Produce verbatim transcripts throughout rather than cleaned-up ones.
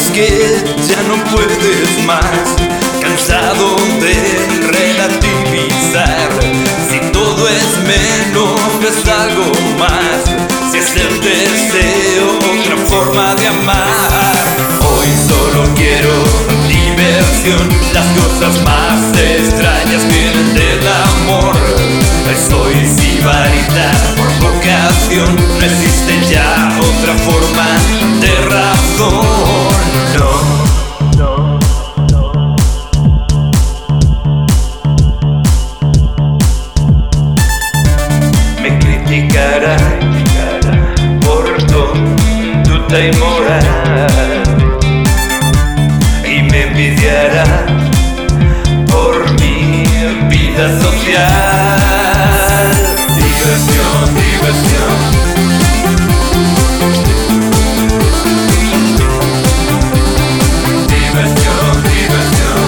que ya no puedes más, cansado de relativizar. Si todo es menos, es algo más. Si es el deseo, otra forma de amar. Hoy solo quiero diversión, las cosas más extrañas vienen del amor. Soy sibarita por vocación, no existe ya otra forma de razón. No, no, no. Me criticarán por conducta inmoral y me envidiarán por mi vida social. Diversión, diversión. Diversión, diversión.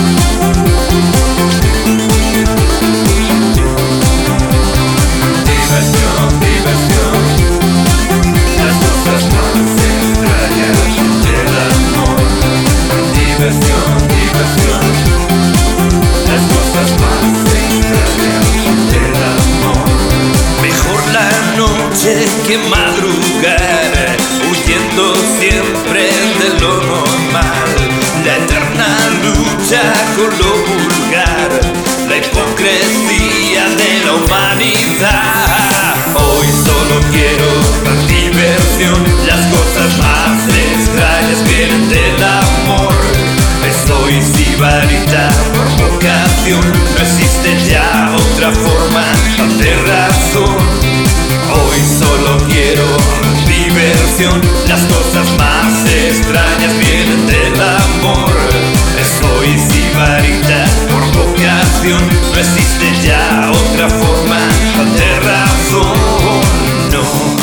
Diversión, diversión. Las cosas más extrañas del amor. Diversión, diversión. Las cosas más extrañas del amor. Mejor la noche que madrugar, huyendo siempre de lo normal. La eterna lucha con lo vulgar, la hipocresía de la humanidad. Hoy solo quiero diversión, las cosas más extrañas vienen del amor. Soy sibarita por vocación, no existe ya otra forma de razón. Hoy solo quiero diversión, las cosas más extrañas vienen del amor. Soy sibarita por vocación, no existe ya otra forma de razón. No.